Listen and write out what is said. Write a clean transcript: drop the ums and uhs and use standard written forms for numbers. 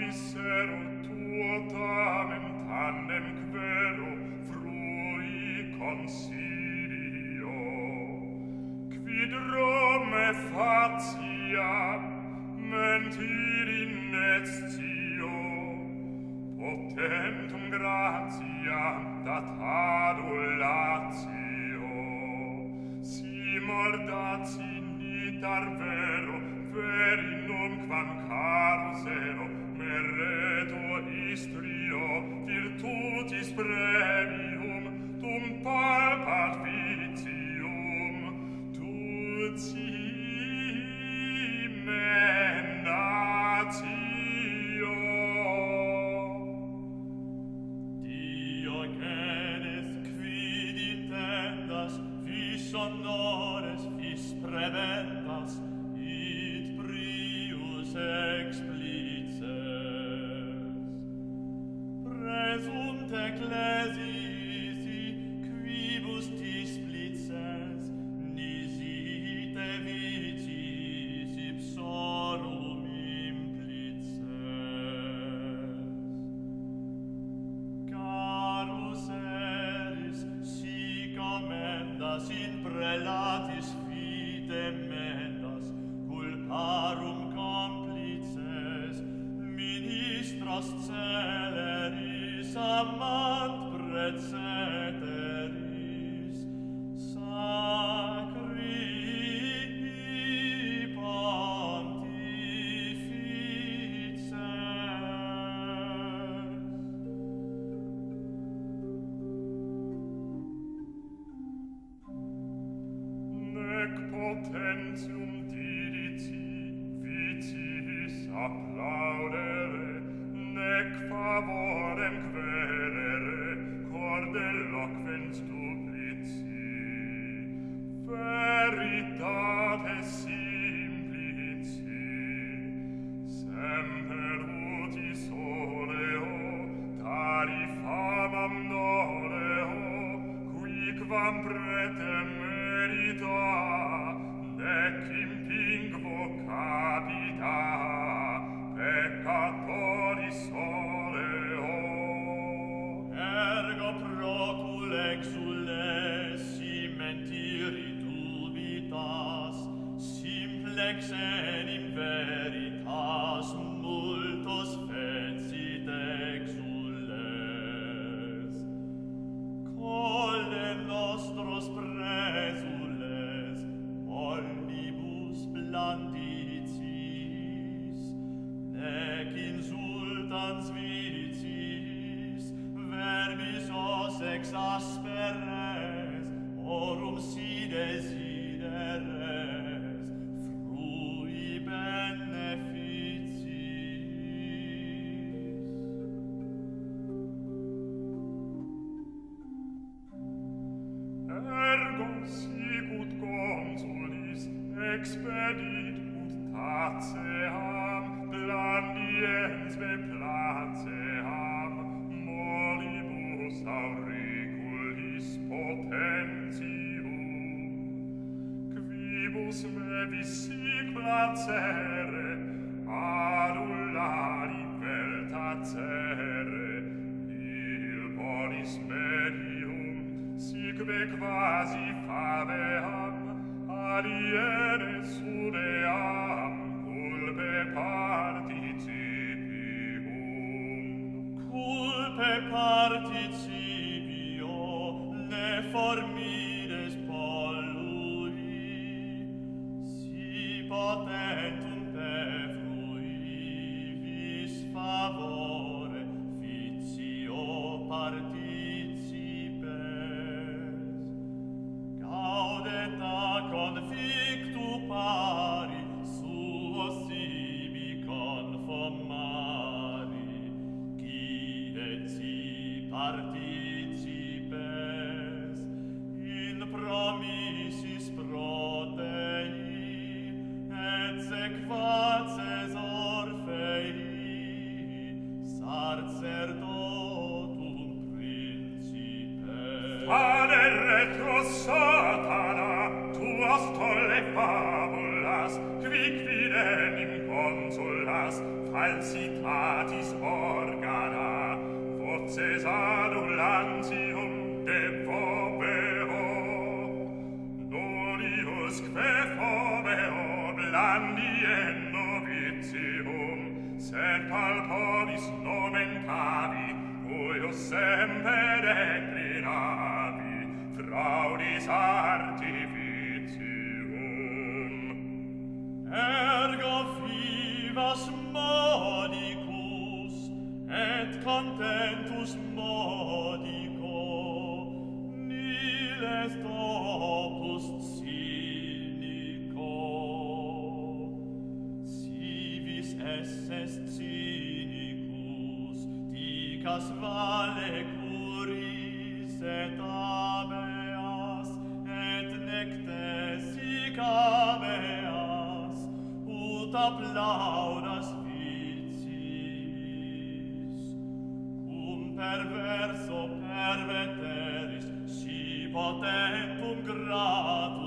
missero tuo tamen tandem quero frui consilio quid Rome faciam mentir in nestio potentum gratiam dat adulatio si mordaci nitar vero verinum quam carus ero mereto istrio virtutis premium tum palpat vitium menatio Diogenes quid intendas vis honores vis prebendas id prius explices presunt ecclesisi quibus displices nisite vicis ipsorum implices carus eris sic amendas in prelatis vite mendas culparum complices ministros celeris amant preceteris sacri pontifices nec potentium diditi vitis applaudere nec favorem querere corde loquens duplici veritate simplici semper uti soleo tari famam noreo quicquam pretem merita nec impingvo capita peccatoris soleo ergo procul exulesi mentiri dubitas simplex enim veritas multos fecit exules colle nostros presules omnibus blandicis nec insultans vicis verbis os ex asperes orum si desideres frui beneficis ergo sicut consulis expedit ut taceam blandiens me placeam molibus auriculis potentium quibus me visic placere adulari vel tacere il bonis medium sicque quasi faveam aliene sudeam culpe participium culpe participio ne formides pollui si potentum te fruivis favore fictio participes gaudeta confictu pari suo sibi confomari qui et si participes in promissis protei et sequaces orfei sacerdotum principes Fade retro Satana, tuas tolle fabulas, quic videnim consulas, falsitatis organa, voces adulantium de foveo. Noriusque foveo blandie novitium, sed palpabis nomen cavi, cuius semper declinavi, fraudis artificium. Ergo vivas modicus, et contentus modico, nil est opus cynico. Si vis esses cynicus, dicas vale curis et habeas, et necte sic habeas, ut applaudas viciis. Cum perverso perveteris, si potentum gradus